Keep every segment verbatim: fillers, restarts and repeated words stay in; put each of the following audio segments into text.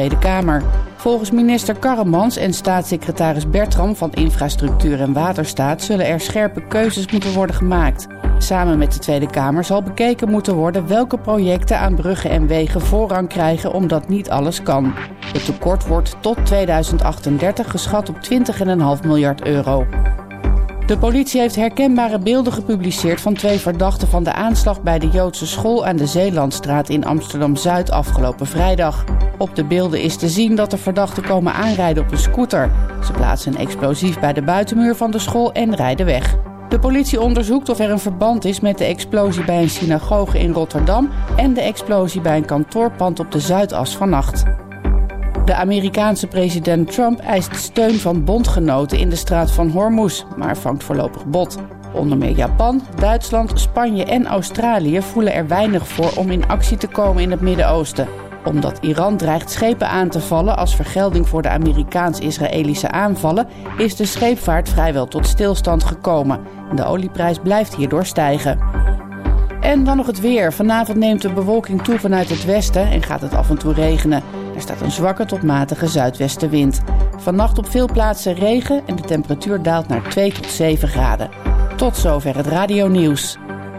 Tweede Kamer. Volgens minister Karremans en staatssecretaris Bertram van Infrastructuur en Waterstaat zullen er scherpe keuzes moeten worden gemaakt. Samen met de Tweede Kamer zal bekeken moeten worden welke projecten aan bruggen en wegen voorrang krijgen omdat niet alles kan. Het tekort wordt tot tweeduizend achtendertig geschat op twintig komma vijf miljard euro. De politie heeft herkenbare beelden gepubliceerd van twee verdachten van de aanslag bij de Joodse school aan de Zeelandstraat in Amsterdam-Zuid afgelopen vrijdag. Op de beelden is te zien dat de verdachten komen aanrijden op een scooter. Ze plaatsen een explosief bij de buitenmuur van de school en rijden weg. De politie onderzoekt of er een verband is met de explosie bij een synagoge in Rotterdam en de explosie bij een kantoorpand op de Zuidas vannacht. De Amerikaanse president Trump eist steun van bondgenoten in de straat van Hormuz, maar vangt voorlopig bot. Onder meer Japan, Duitsland, Spanje en Australië voelen er weinig voor om in actie te komen in het Midden-Oosten. Omdat Iran dreigt schepen aan te vallen als vergelding voor de Amerikaans-Israëlische aanvallen, is de scheepvaart vrijwel tot stilstand gekomen. De olieprijs blijft hierdoor stijgen. En dan nog het weer. Vanavond neemt de bewolking toe vanuit het westen en gaat het af en toe regenen. Er staat een zwakke tot matige zuidwestenwind. Vannacht op veel plaatsen regen en de temperatuur daalt naar twee tot zeven graden. Tot zover het radionieuws.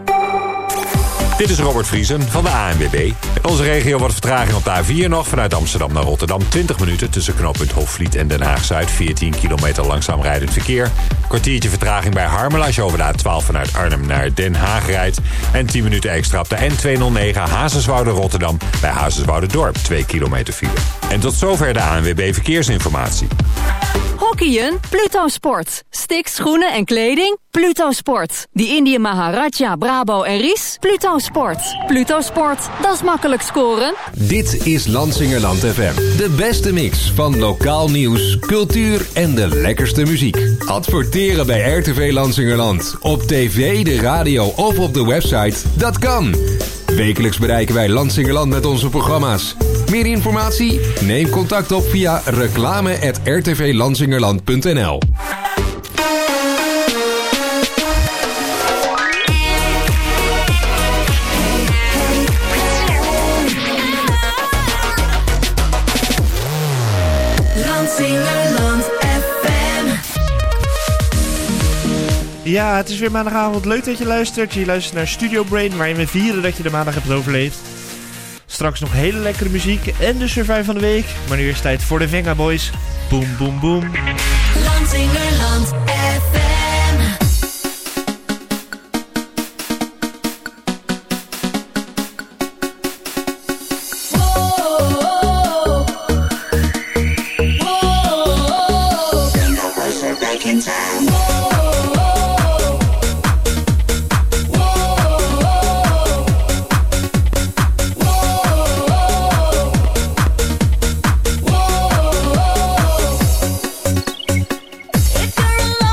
Dit is Robert Vriesen van de A N W B. In onze regio wordt vertraging op de A vier nog. Vanuit Amsterdam naar Rotterdam twintig minuten tussen knooppunt Hofvliet en Den Haag-Zuid. veertien kilometer langzaam rijdend verkeer. Kwartiertje vertraging bij Harmelen als je over de A twaalf vanuit Arnhem naar Den Haag rijdt. En tien minuten extra op de N tweehonderdnegen Hazenswoude-Rotterdam bij Hazenswoude-Dorp. twee kilometer file. En tot zover de A N W B Verkeersinformatie. Hockeyen? Pluto Sport. Sticks, schoenen en kleding? Pluto Sport. Die Indië Maharaja, Brabo en Ries? Pluto Sport. Pluto Sport, dat is makkelijk scoren. Dit is Lansingerland F M. De beste mix van lokaal nieuws, cultuur en de lekkerste muziek. Adverteren bij R T V Lansingerland. Op tv, de radio of op de website. Dat kan. Wekelijks bereiken wij Lansingerland met onze programma's. Meer informatie? Neem contact op via reclame at r t v lansingerland punt n l. Ja, het is weer maandagavond. Leuk dat je luistert. Je luistert naar Studio Brain, waarin we vieren dat je de maandag hebt overleefd. Straks nog hele lekkere muziek en de Survive van de week. Maar nu is tijd voor de Venga Boys. Boom, boom, boom. Lansingerland F M. If you're alive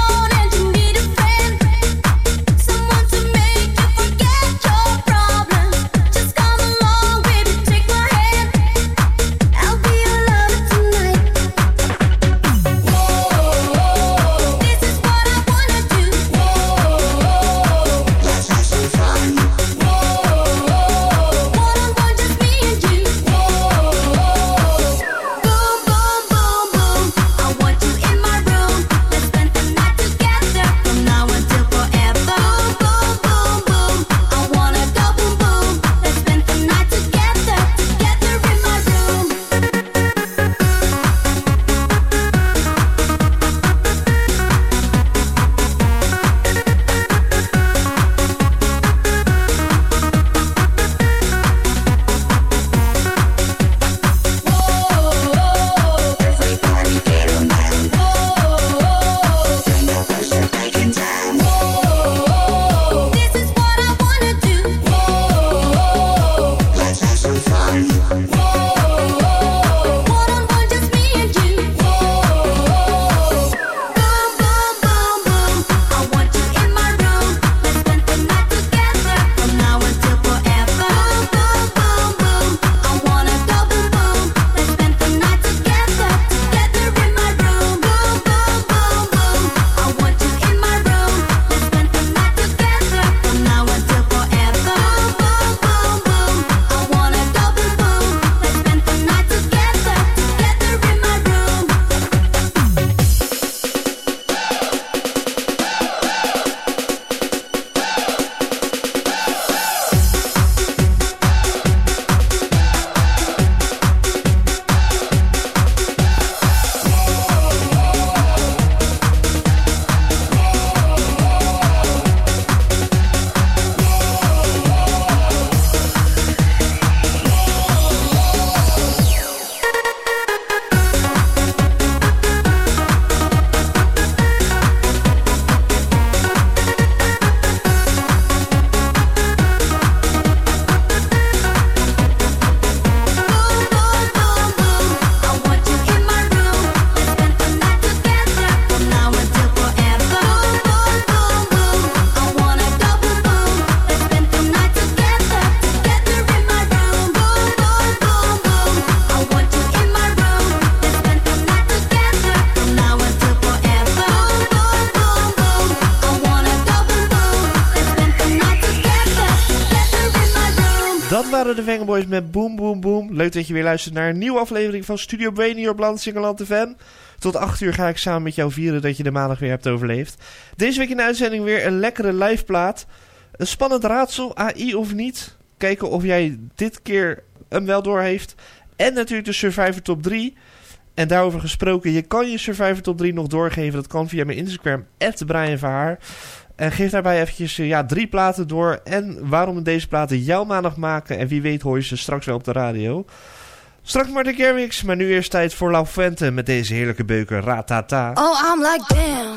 waren de Vengaboys met Boom Boom Boom. Leuk dat je weer luistert naar een nieuwe aflevering van Studio Brain hier op Lansingerland F M. Tot acht uur ga ik samen met jou vieren dat je de maandag weer hebt overleefd. Deze week in de uitzending weer een lekkere live plaat. Een spannend raadsel, A I of niet. Kijken of jij dit keer hem wel door heeft. En natuurlijk de Survivor Top drie. En daarover gesproken, je kan je Survivor Top drie nog doorgeven. Dat kan via mijn Instagram, at Brian Verhaar. En geef daarbij eventjes ja, drie platen door. En waarom deze platen jouw maandag maken. En wie weet hoor je ze straks wel op de radio. Straks maar de Kermix. Maar nu eerst tijd voor La Fuente met deze heerlijke beuker Ratata. Oh, I'm like damn.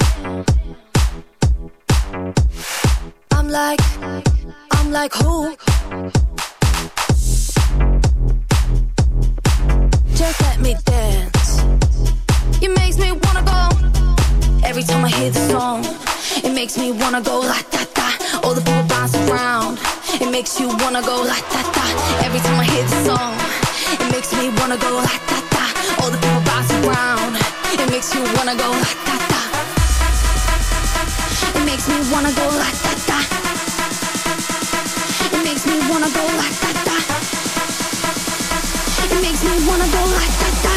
I'm like, I'm like who? Just let me dance. It makes me wanna go. Every time I hear the song, it makes me wanna go ra-ta-ta. All the people bounce around. It makes you wanna go ra-ta-ta. Every time I hear the song, it makes me wanna go ra-ta-ta. All the people bounce around. It makes you wanna go ra-ta-ta. It makes me wanna go ra-ta-ta. It makes me wanna go ra-ta-ta. It makes me wanna go ra-ta-ta.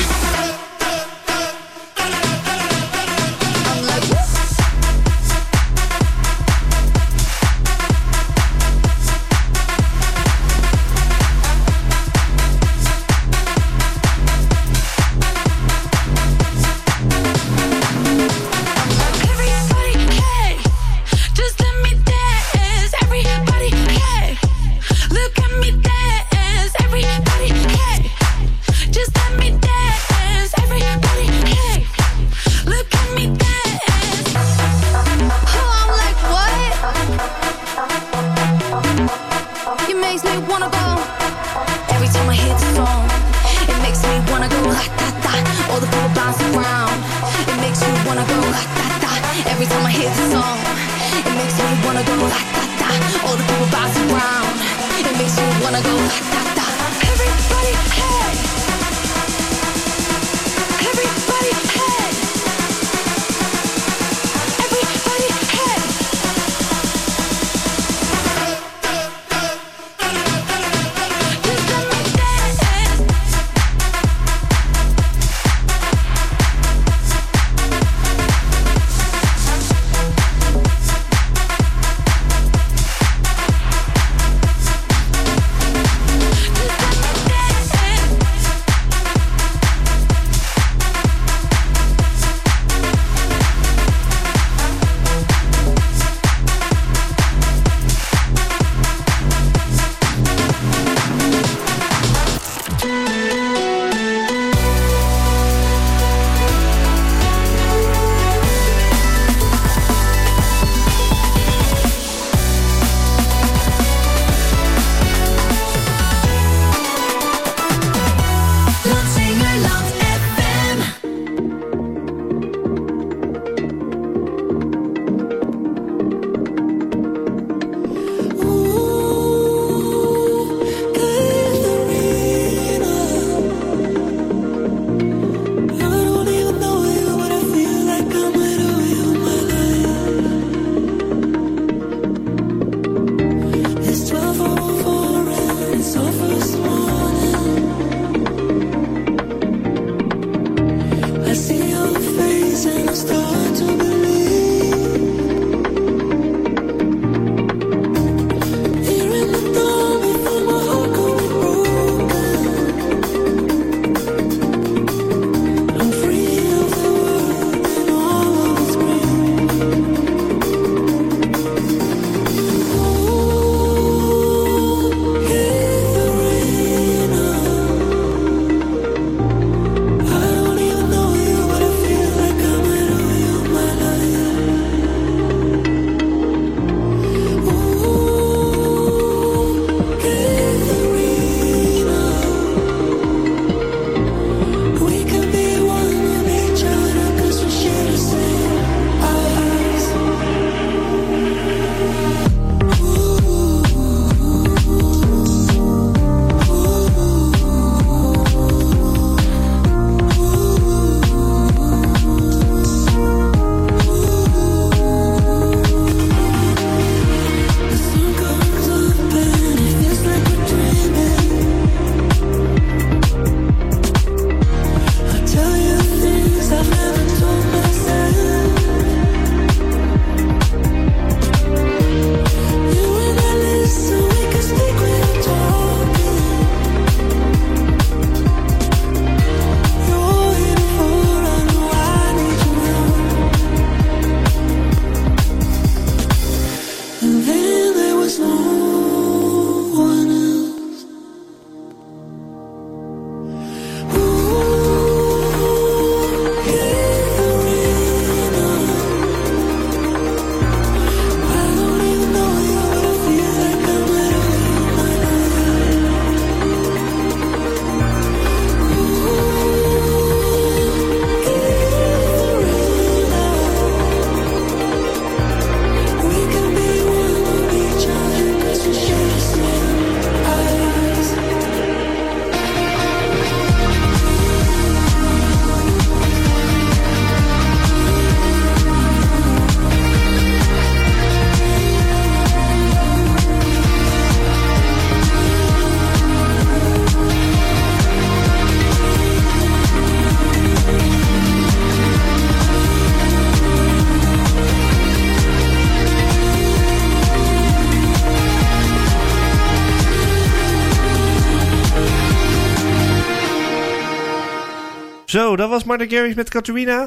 Zo, dat was Martin Garrix met Katarina.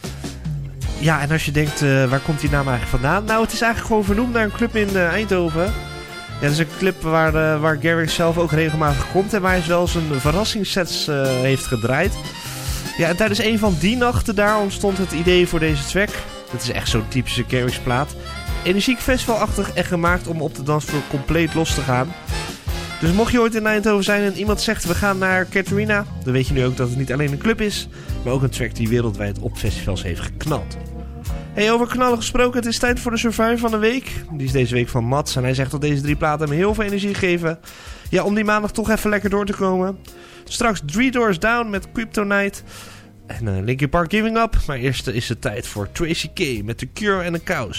Ja, en als je denkt, uh, waar komt die naam eigenlijk vandaan? Nou, het is eigenlijk gewoon vernoemd naar een club in uh, Eindhoven. Ja, dat is een club waar, uh, waar Garrix zelf ook regelmatig komt en waar hij wel zijn verrassingssets uh, heeft gedraaid. Ja, en tijdens een van die nachten daar ontstond het idee voor deze track. Het is echt zo'n typische Garrix plaat. Energiek festivalachtig en gemaakt om op de dansvloer compleet los te gaan. Dus mocht je ooit in Eindhoven zijn en iemand zegt we gaan naar Katarina, dan weet je nu ook dat het niet alleen een club is, maar ook een track die wereldwijd op festivals heeft geknald. Hey, over knallen gesproken, het is tijd voor de Survivor van de week. Die is deze week van Mats en hij zegt dat deze drie platen hem heel veel energie geven. Ja, om die maandag toch even lekker door te komen. Straks Three Doors Down met Kryptonite en uh, Linkin Park Giving Up. Maar eerst is het tijd voor Tracy K met The Cure en The Cows.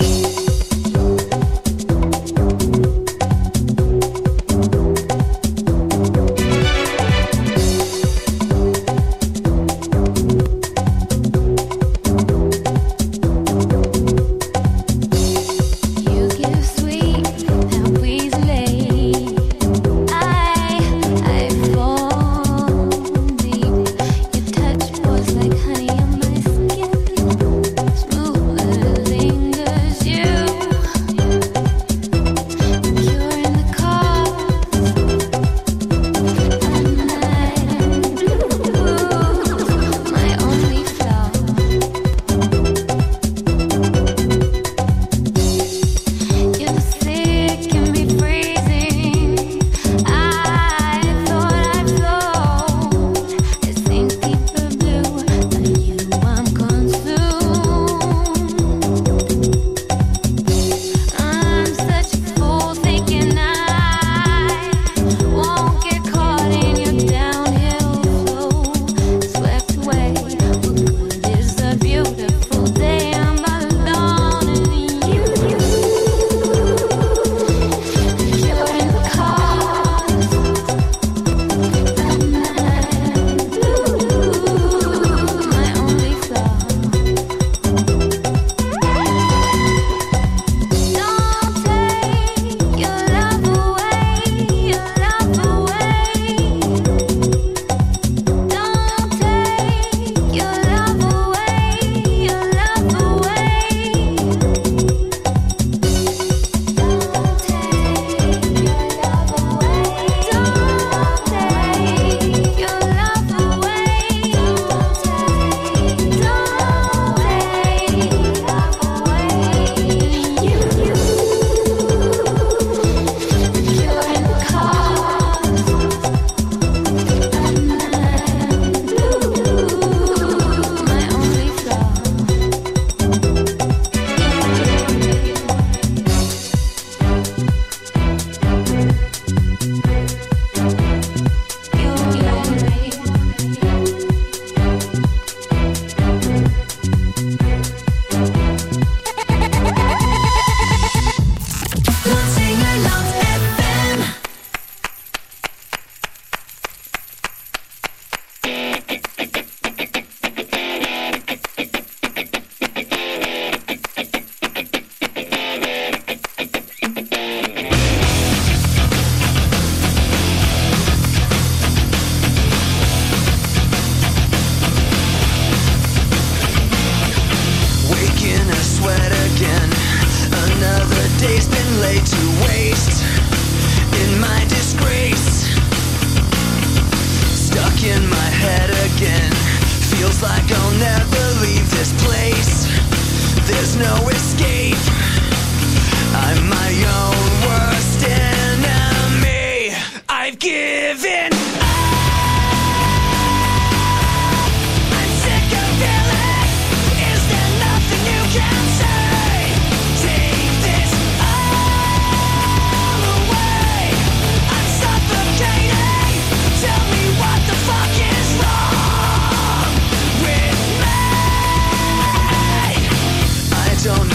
Don't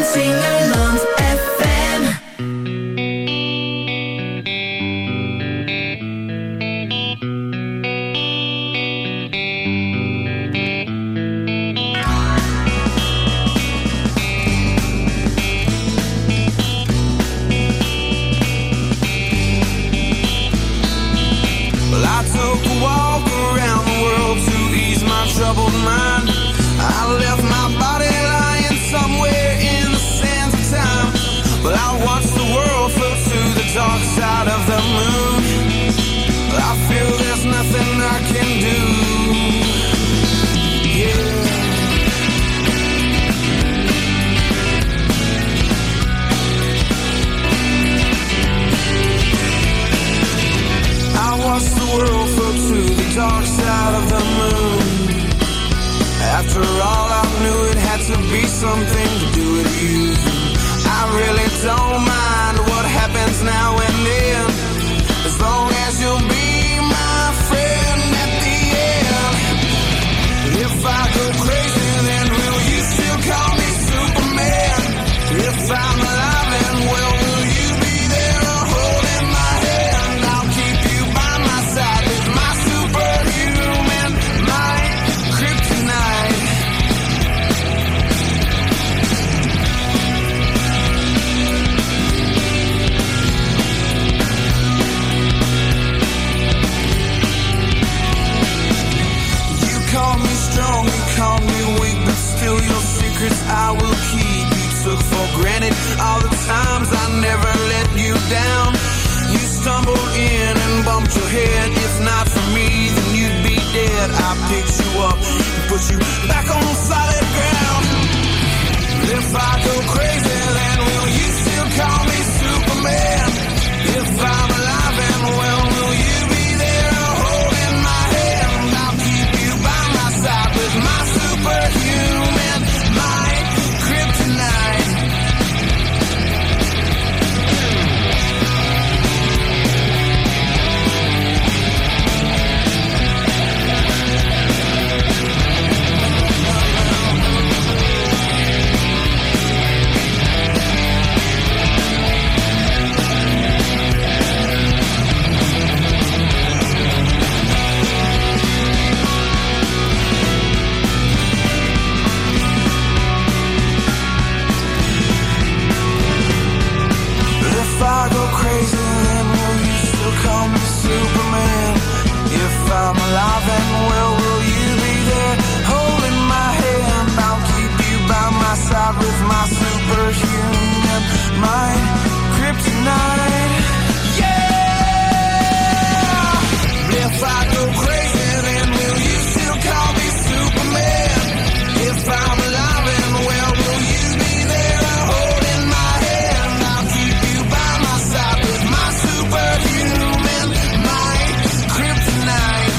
Lansingerland F M. Well, I took a walk around the world to ease my troubled mind. I left my body lying somewhere in the sands of time. But I watched the world float to the dark side of the moon. I feel there's nothing I can do. Yeah. I watched the world float to the dark side of the moon. After all, I knew it had to be something to do with you. I really don't mind what happens now and then, as long as you'll be my friend at the end. If I go crazy, then will you still call me Superman? If I'm alive and well, will you be there holding my hand? I'll keep you by my side with my superhuman might, kryptonite. Call me strong, you call me weak, but still your secrets I will keep. You took for granted all the times I never let you down. You stumbled in and bumped your head. If not for me, then you'd be dead. I picked you up and put you back on solid ground. If I go crazy, then will you still call me Superman? If I'm alive and well, will you be there holding my hand? I'll keep you by my side with my superhuman might, kryptonite. If I go crazy, then will you still call me Superman? If I'm alive and well, will you be there holding my hand? I'll keep you by my side with my superhuman might, kryptonite. Yeah! If I go crazy, then will you still call me Superman? If I'm alive and well, will you be there holding my hand? I'll keep you by my side with my superhuman might, kryptonite.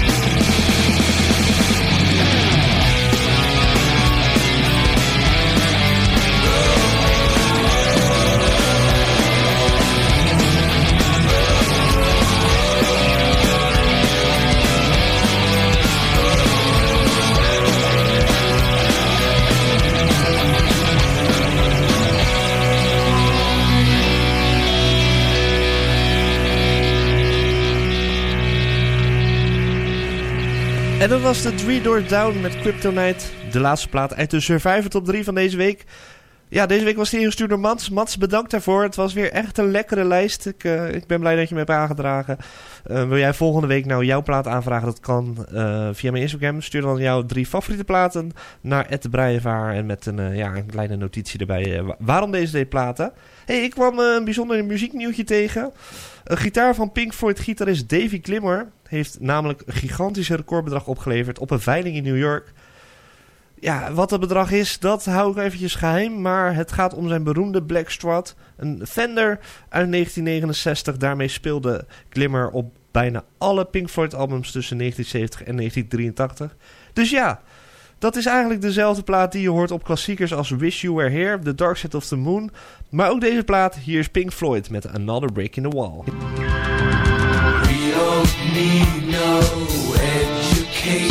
En dat was de Three Doors Down met Kryptonite. De laatste plaat uit de Survivor Top drie van deze week. Ja, deze week was die ingestuurd door Mats. Mats, bedankt daarvoor. Het was weer echt een lekkere lijst. Ik, uh, ik ben blij dat je me hebt aangedragen. Uh, wil jij volgende week nou jouw plaat aanvragen? Dat kan uh, via mijn Instagram. Stuur dan jouw drie favoriete platen naar at de Breijevaar. En met een, uh, ja, een kleine notitie erbij. Uh, waarom deze twee platen? Hey, ik kwam uh, een bijzonder muzieknieuwtje tegen. Een gitaar van Pink Floyd gitarist Davy Gilmour heeft namelijk een gigantische recordbedrag opgeleverd op een veiling in New York. Ja, wat het bedrag is, dat hou ik eventjes geheim. Maar het gaat om zijn beroemde Black Strat. Een Fender uit negentien negenenzestig. Daarmee speelde Gilmour op bijna alle Pink Floyd albums tussen negentien zeventig en negentien drieëntachtig. Dus ja, dat is eigenlijk dezelfde plaat die je hoort op klassiekers als Wish You Were Here, The Dark Side of the Moon. Maar ook deze plaat, hier is Pink Floyd met Another Break in the Wall. We don't need no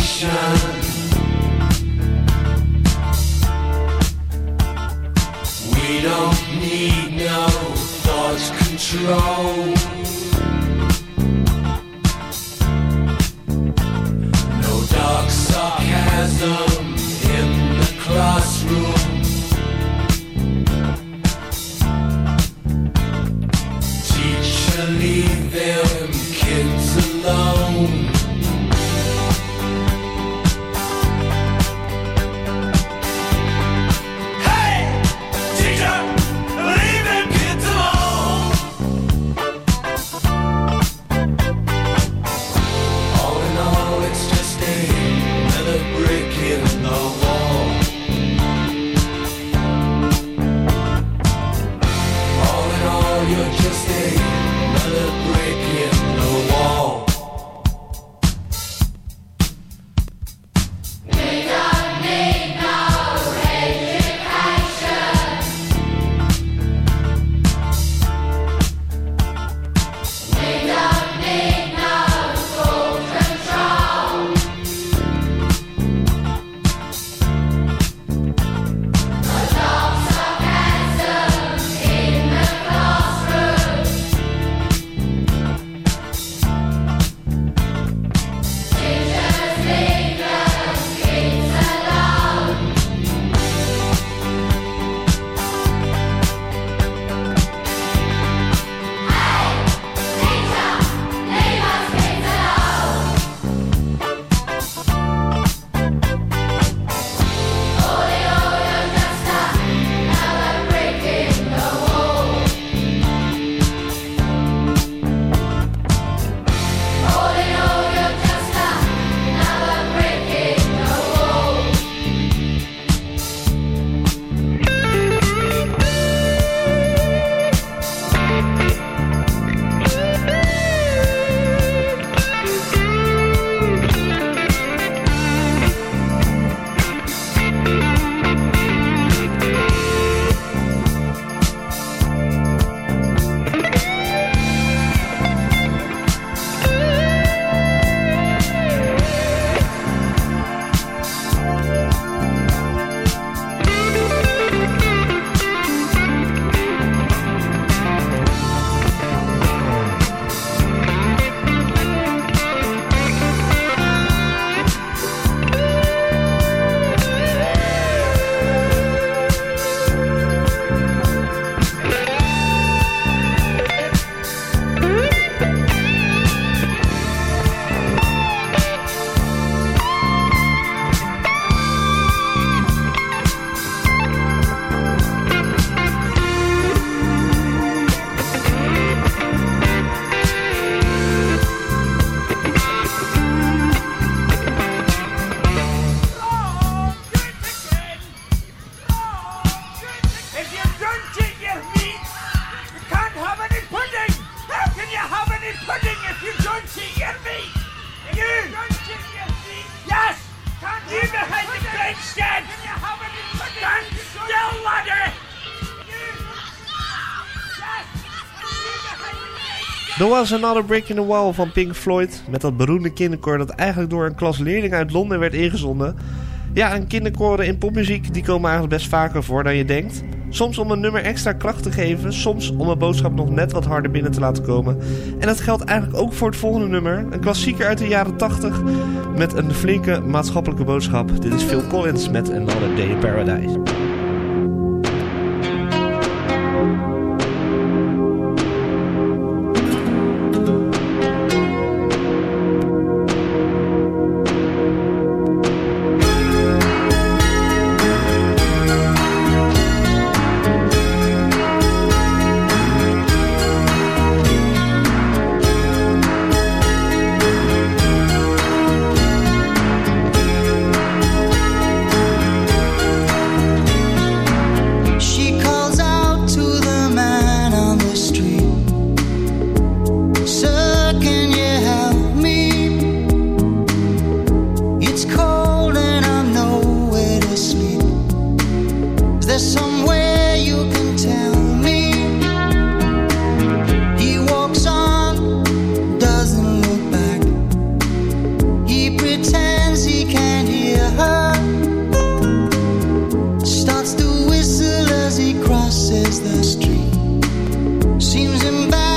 education. control. No dark sarcasm in the classroom. Teacher, leave them kids alone. There Was Another Brick in the Wall van Pink Floyd. Met dat beroemde kinderkoor dat eigenlijk door een klas leerlingen uit Londen werd ingezonden. Ja, en kinderkoren in popmuziek die komen eigenlijk best vaker voor dan je denkt. Soms om een nummer extra kracht te geven. Soms om een boodschap nog net wat harder binnen te laten komen. En dat geldt eigenlijk ook voor het volgende nummer. Een klassieker uit de jaren tachtig met een flinke maatschappelijke boodschap. Dit is Phil Collins met Another Day in Paradise. crosses the street. Seems embarrassing.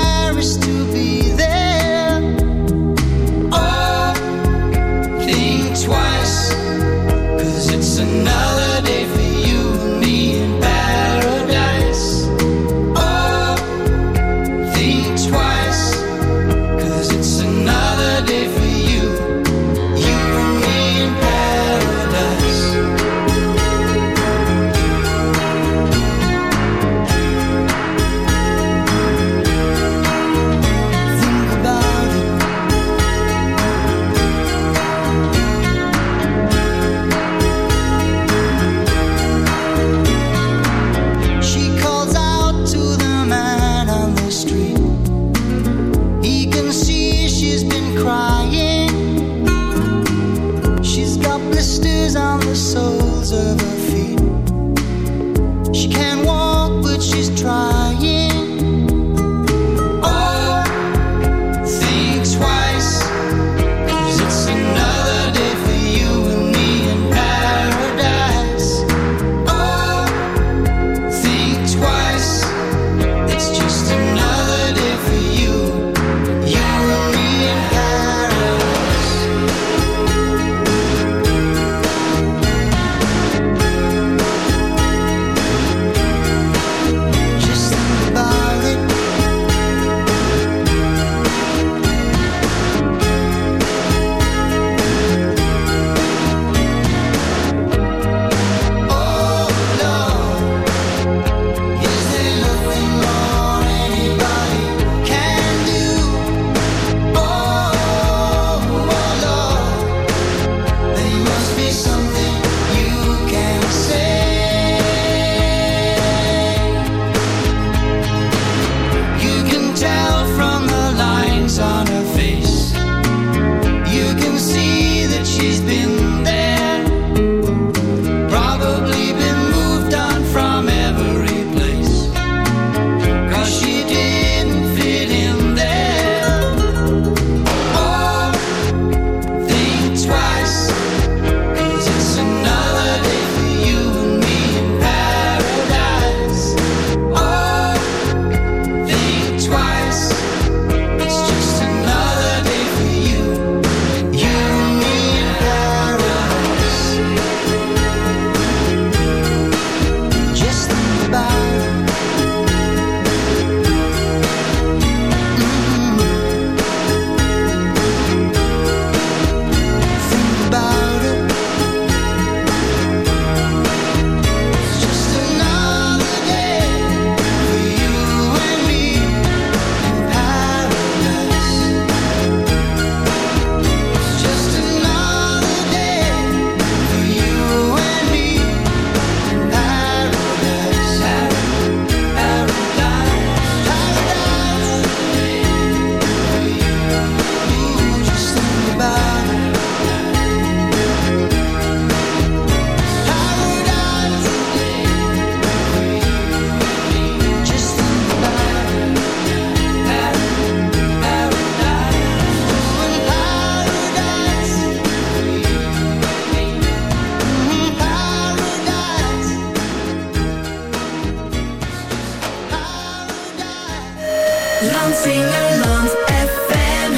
Landsingerland F M.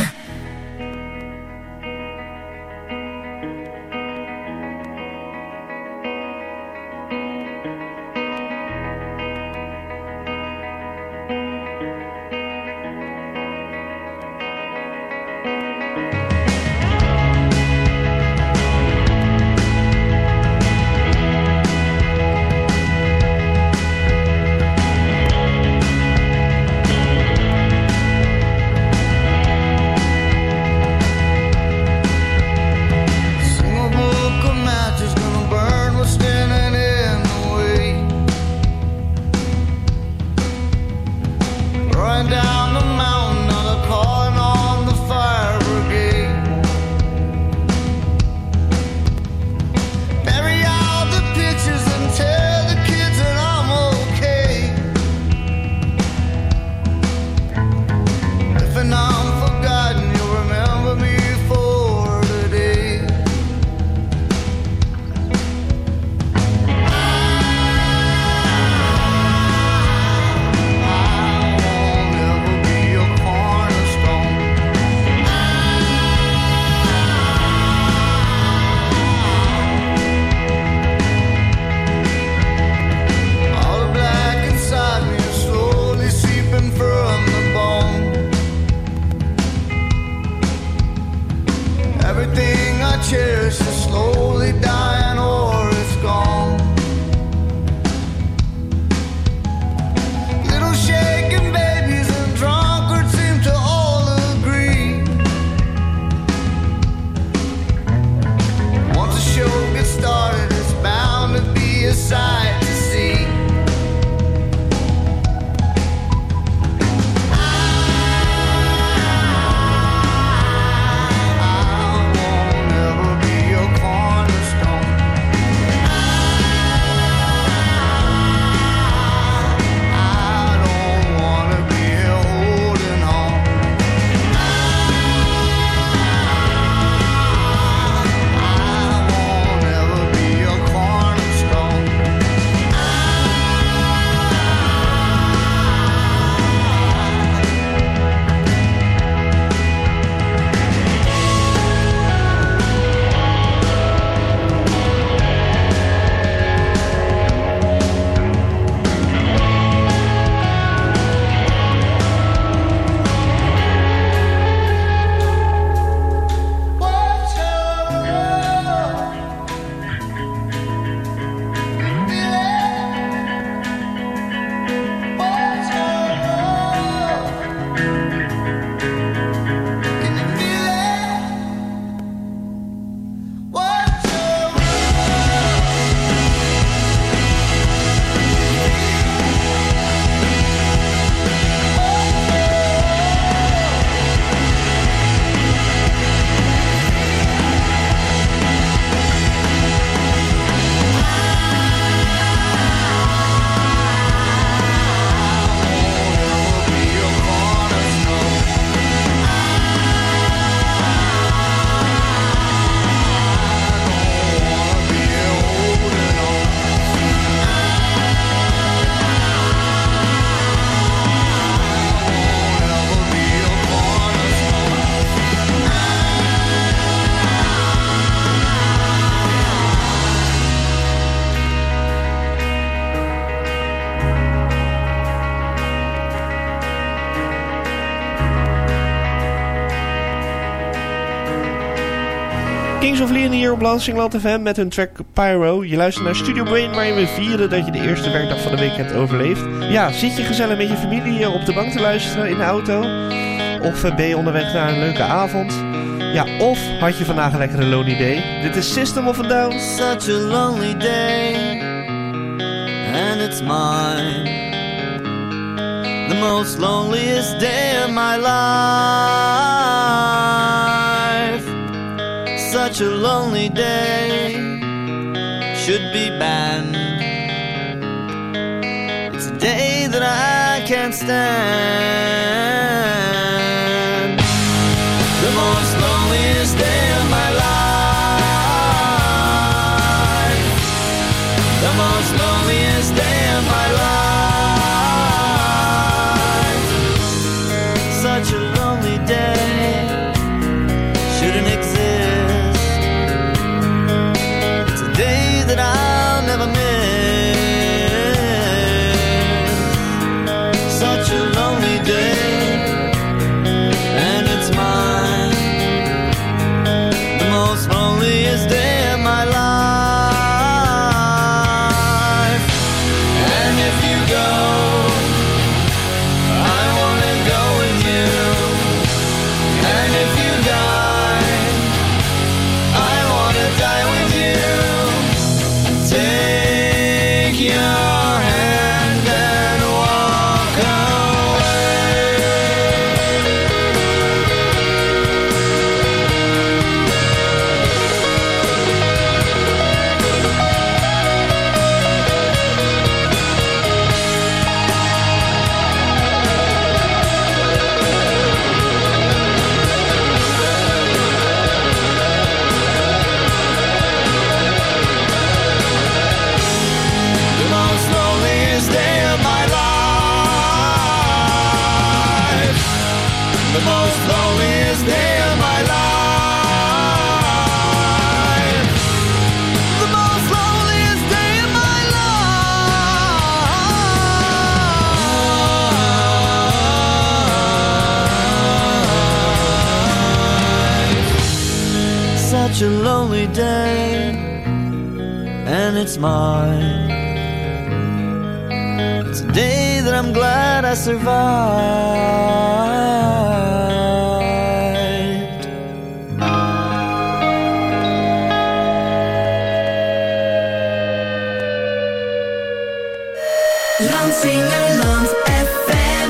Kings of Leon hier op Landsingerland F M met hun track Pyro. Je luistert naar Studio Brain, waarin we vieren dat je de eerste werkdag van de week hebt overleefd. Ja, zit je gezellig met je familie op de bank te luisteren in de auto? Of ben je onderweg naar een leuke avond? Ja, of had je vandaag een lekkere lonely day? Dit is System of a Down. Such a lonely day, and it's mine. The most loneliest day of my life. Such a lonely day, should be banned. It's a day that I can't stand. The most loneliest day of my life. The most loneliest day of my life. take your hand and walk away. The most loneliest day of my life. The most loneliest day of my life. The most loneliest day of my life. Such a lonely day, and it's mine. It's a day that I'm glad I survived. Lansingerland F M.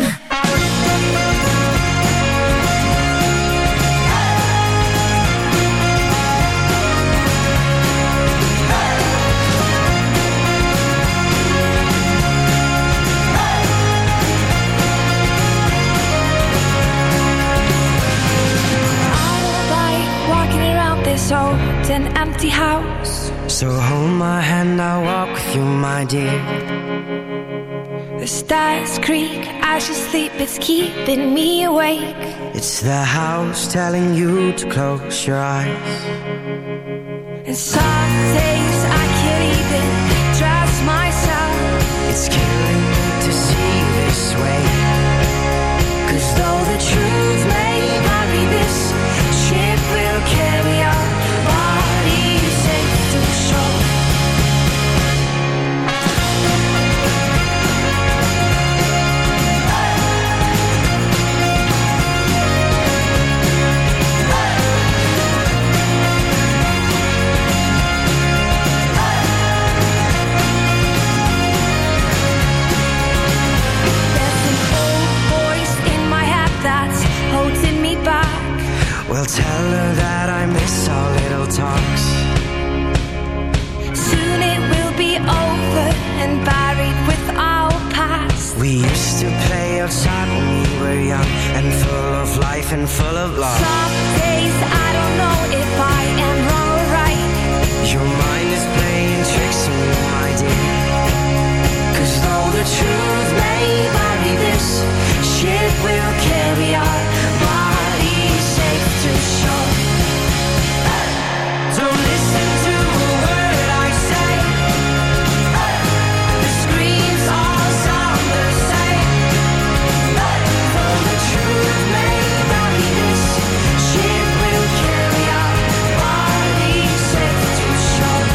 This old and empty house. So hold my hand, I'll walk with you, my dear. The stars creak as you sleep, it's keeping me awake. It's the house telling you to close your eyes. And some days I can't even trust myself. It's killing me to see this way. Cause though the truth may vary, this ship will carry our bodies safe to shore. Well, tell her that I miss our little talks. Soon it will be over and buried with our past. We used to play outside when we were young and full of life and full of love. Some days I don't know if I am wrong or right. Your mind is playing tricks on you, my dear. Cause though the truth may vary, this ship will carry our bodies safe to shore. Don't listen to a word I say. The screams all sound the same. Though the truth may vary, this ship will carry our bodies safe to shore.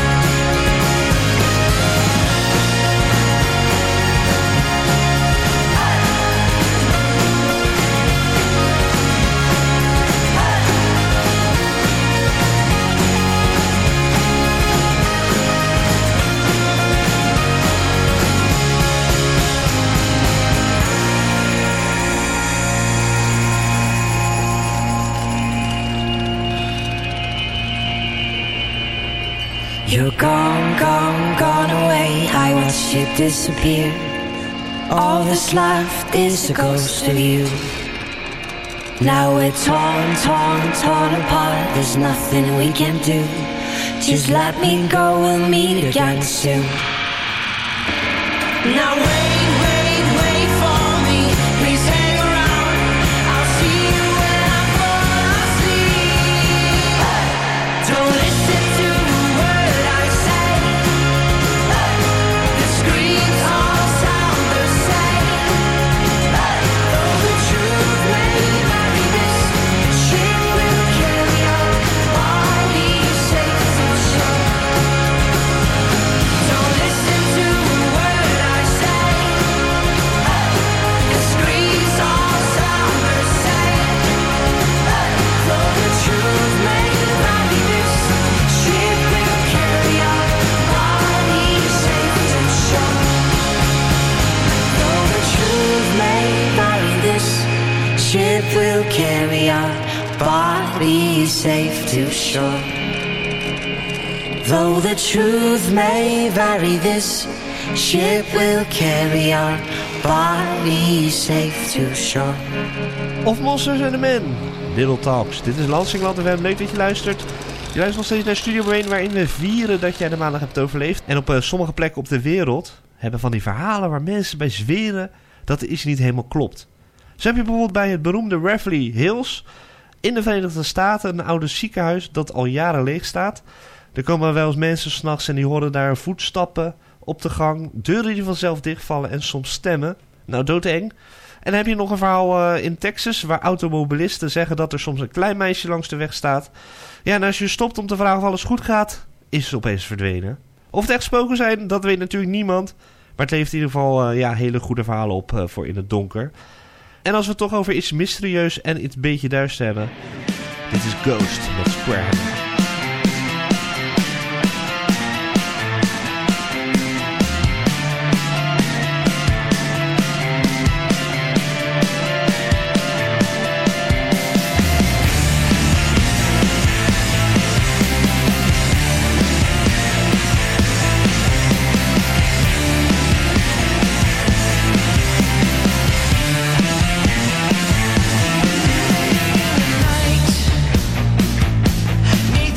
You're gone, gone, gone away. I watched you disappear. All that's left is a ghost of you. Now we're torn, torn, torn apart. There's nothing we can do. Just let me go, we'll meet again soon. Now wait, wait, wait for me. Please hang around. I'll see you when I fall asleep. Don't listen to a word I say. The screams all sound the same. Though the truth may vary, this ship will carry our bodies safe to shore. Don't listen to a word I say. body safe to shore. Though the truth may vary, this ship will carry our body safe to shore. Of Monsters and the Men, Little Talks. Dit is Lansingland F M. Leuk dat je luistert. Je luistert nog steeds naar Studio Brain, waarin we vieren dat jij de maandag hebt overleefd. En op uh, sommige plekken op de wereld hebben van die verhalen waar mensen bij zweren dat er iets niet helemaal klopt. Zo heb je bijvoorbeeld bij het beroemde Waverly Hills in de Verenigde Staten een oude ziekenhuis dat al jaren leeg staat. Er komen wel eens mensen 's nachts en die horen daar voetstappen op de gang, deuren die vanzelf dichtvallen en soms stemmen. Nou, doodeng. En dan heb je nog een verhaal uh, in Texas waar automobilisten zeggen dat er soms een klein meisje langs de weg staat. Ja, en als je stopt om te vragen of alles goed gaat, is ze opeens verdwenen. Of het echt spoken zijn, dat weet natuurlijk niemand. Maar het levert in ieder geval uh, ja, hele goede verhalen op uh, voor in het donker. En als we het toch over iets mysterieus en iets beetje duister hebben. Dit is Ghost met Square Hammer. Night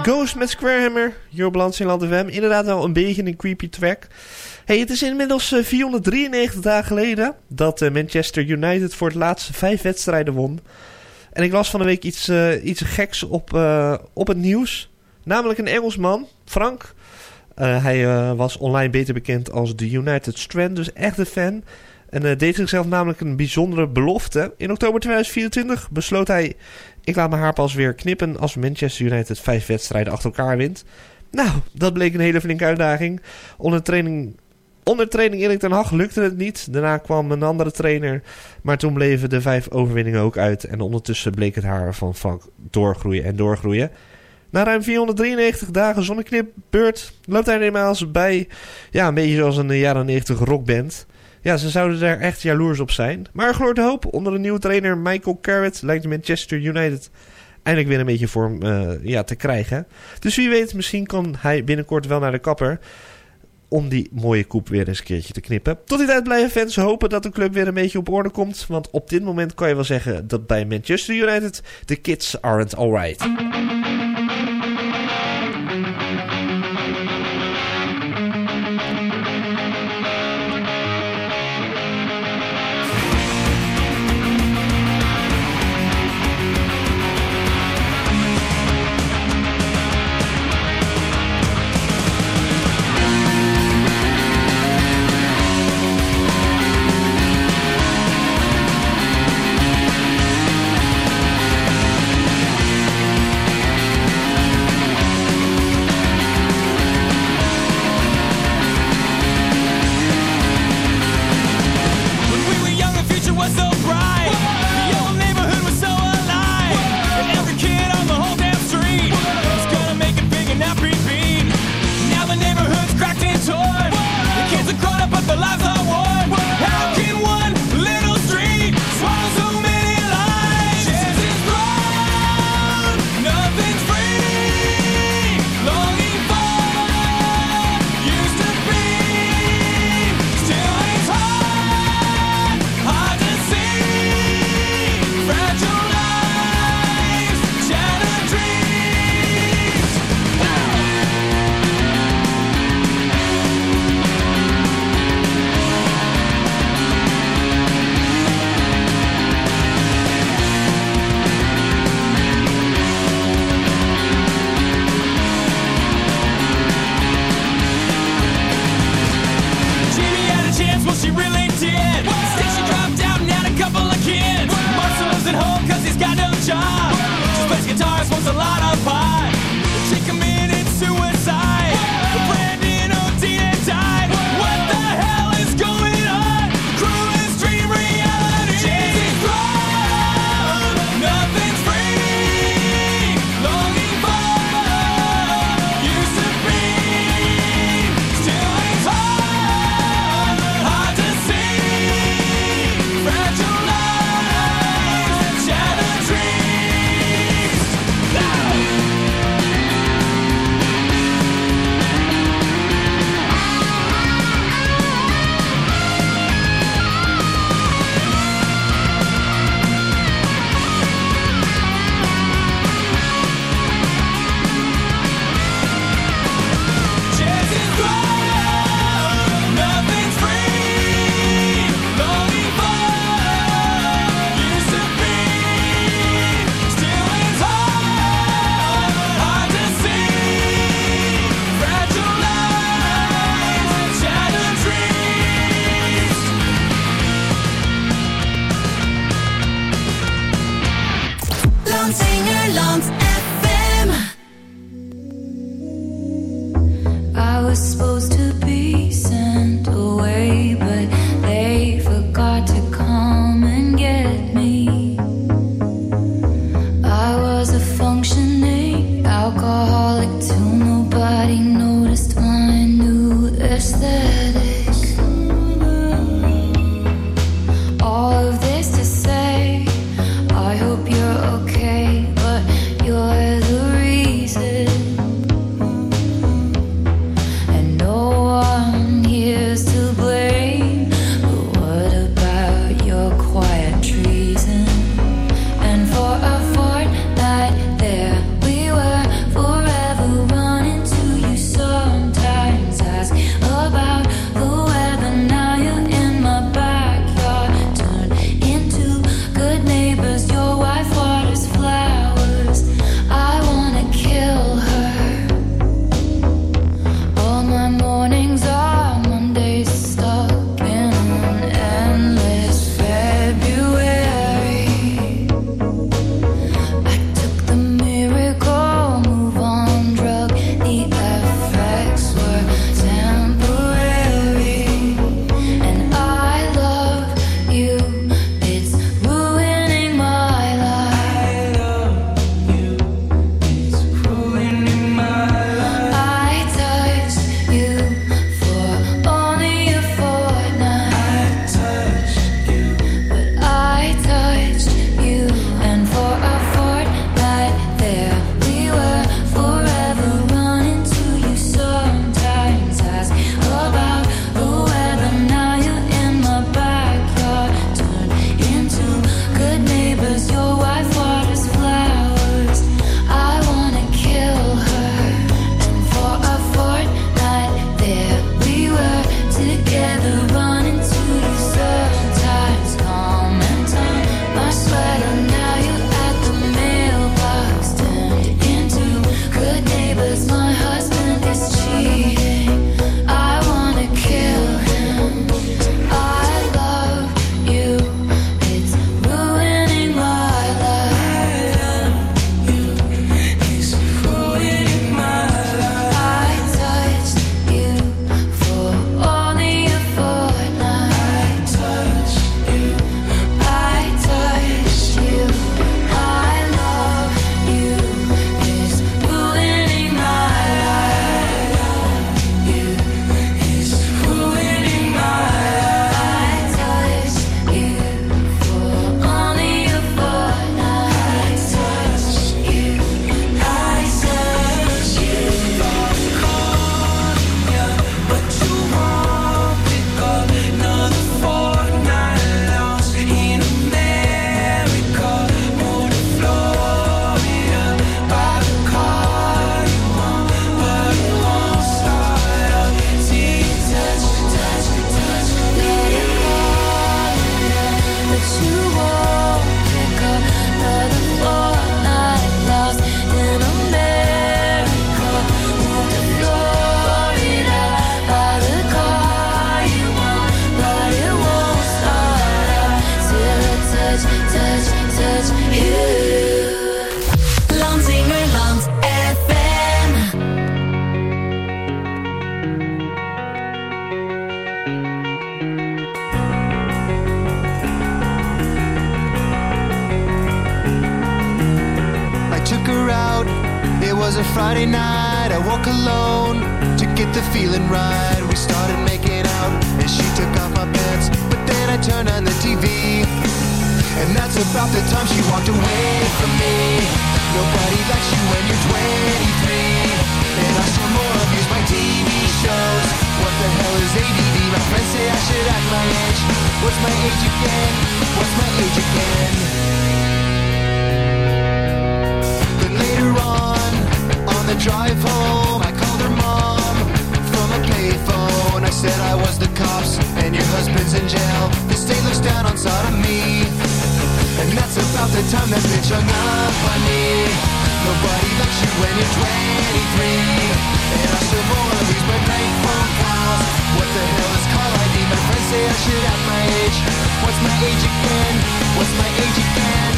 Ghost met Squarehammer, hier op Lansingerland F M. Inderdaad wel een beetje een creepy track. Hey, het is inmiddels uh, vierhonderddrieënnegentig dagen geleden dat uh, Manchester United voor het laatste vijf wedstrijden won. En ik las van de week iets, uh, iets geks op, uh, op het nieuws. Namelijk een Engelsman, Frank. Uh, hij uh, was online beter bekend als de United Strand, dus echt een fan. En uh, deed zichzelf namelijk een bijzondere belofte. In oktober tweeduizend vierentwintig besloot hij: ik laat mijn haar pas weer knippen als Manchester United vijf wedstrijden achter elkaar wint. Nou, dat bleek een hele flinke uitdaging. Onder training, onder training Erik ten Hag lukte het niet. Daarna kwam een andere trainer. Maar toen bleven de vijf overwinningen ook uit. En ondertussen bleek het haar van Frank doorgroeien en doorgroeien. Na ruim vierhonderddrieënnegentig dagen zonneknipbeurt loopt hij eenmaal bij, ja, een beetje zoals een jaren negentig rockband. Ja, ze zouden daar echt jaloers op zijn. Maar er gloort hoop. Onder de nieuwe trainer Michael Carrick lijkt Manchester United eindelijk weer een beetje vorm uh, ja, te krijgen. Dus wie weet, misschien kan hij binnenkort wel naar de kapper om die mooie koep weer eens een keertje te knippen. Tot die tijd blijven fans hopen dat de club weer een beetje op orde komt. Want op dit moment kan je wel zeggen dat bij Manchester United de kids aren't alright. was a Friday night, I woke alone to get the feeling right. We started making out and she took off my pants, but then I turned on the T V, and that's about the time she walked away from me. Nobody likes you when you're twenty-three, and I still more abuse my T V shows. What the hell is A D D? My friends say I should act my age. What's my age again? What's my age again? But later on, on the drive home, I called her mom from a payphone. I said I was the cops and your husband's in jail. The state looks down on sodomy, and that's about the time that bitch hung up on me. Nobody likes you when you're twenty-three, and I still more abuse my bank phone calls. What the hell is call I D? My friends say I should have my age. What's my age again? What's my age again?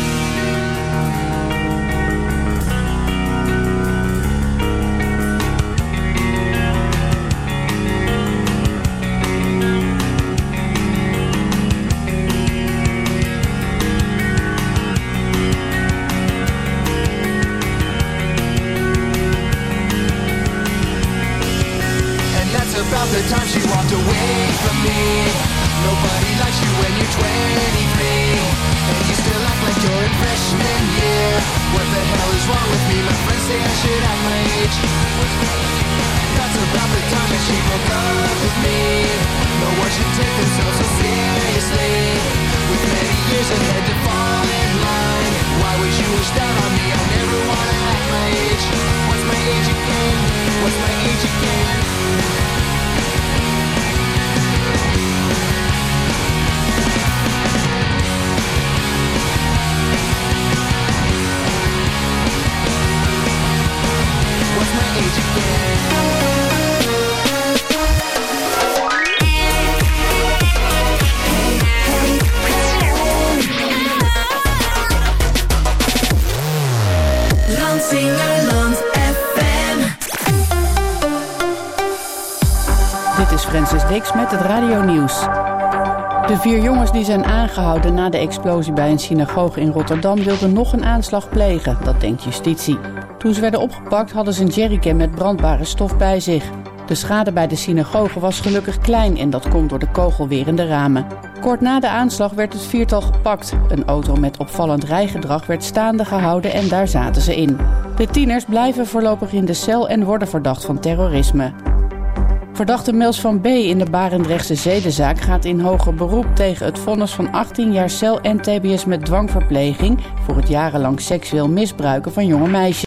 About the time she walked away from me. Nobody likes you when you're twenty-three, and you still act like you're in freshman year. What the hell is wrong with me? My friends say I should act my age. That's about the time that she broke up with me. No one should take themselves so seriously, with many years ahead to fall in line. Why would you wish that on me? I never wanna act my age. What's my age again? What's my age again? What's my age again? Landsingerland F M. Dit is Francis Dix met het radionieuws. De vier jongens die zijn aangehouden na de explosie bij een synagoge in Rotterdam wilden nog een aanslag plegen, dat denkt justitie. Toen ze werden opgepakt hadden ze een jerrycan met brandbare stof bij zich. De schade bij de synagoge was gelukkig klein en dat komt door de kogelwerende ramen. Kort na de aanslag werd het viertal gepakt. Een auto met opvallend rijgedrag werd staande gehouden en daar zaten ze in. De tieners blijven voorlopig in de cel en worden verdacht van terrorisme. Verdachte Mils van B. in de Barendrechtse zedenzaak gaat in hoger beroep tegen het vonnis van achttien jaar cel en tbs met dwangverpleging voor het jarenlang seksueel misbruiken van jonge meisjes.